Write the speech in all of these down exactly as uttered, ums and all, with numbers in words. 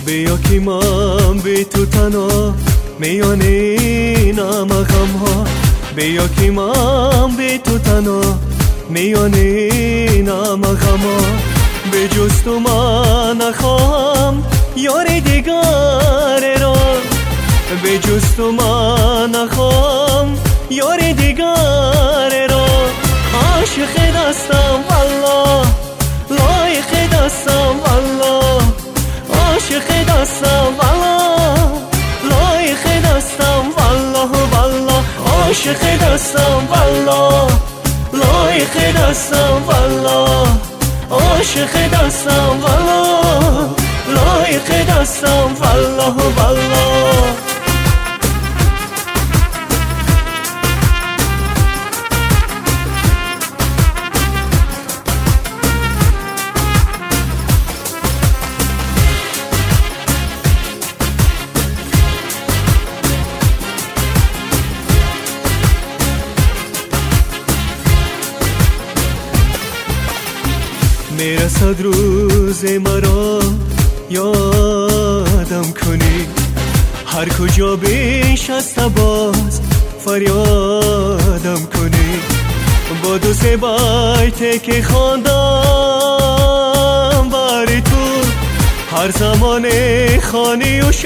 بیا که من بی تو تنها میان این همه غم ها، بیا که من بی تو تنها میان این همه غم ها. به جز تو من نخواهم یار دیگر را، به جز تو من نخواهم یار دیگر را. عاشق دستم والله، لایق دستم والله، عاشق دستم والله، لایق دستم والله والله، عاشق دستم والله، لایق دستم والله، عاشق دستم والله، لایق دستم والله والله. میرسد روز مرا یادم کنی، هر کجا بیش از باز فریادم کنی. با دو سه بیت که خواندم بر تو، هر زمان خانی و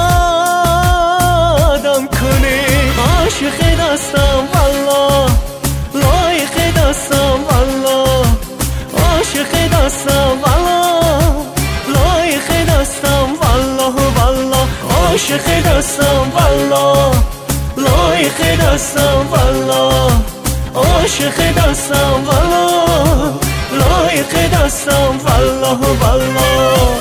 شادم کنی. عاشق دستم والله، لایق دستم والله، عاشق دستم والله، لایق دستم والله والله، عاشق دستم والله، لایق دستم والله، عاشق دستم والله، لایق دستم والله والله.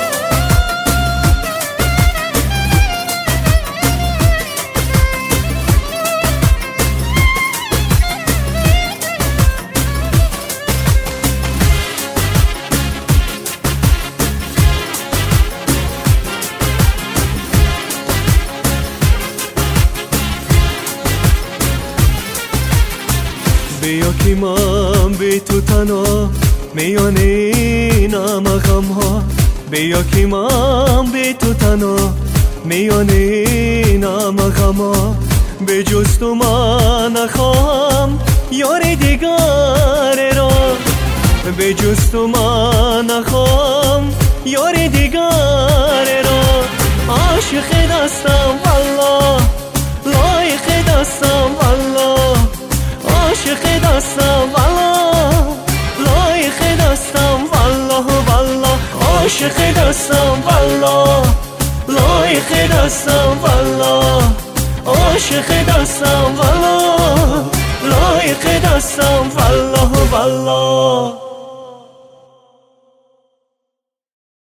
بیا که من بی تو تنها میان این همه غم ها، بیا که من بی تو تنها میان این همه غم ها. به جز تو من نخواهم یار دیگر را، به جز تو من نخواهم یار دیگر را. عاشق دستم والله، لایق دستم والله، عاشق دستم والله، لایق دستم والله والله، عاشق دستم والله، لایق دستم والله، عاشق دستم والله، لایق دستم والله والله.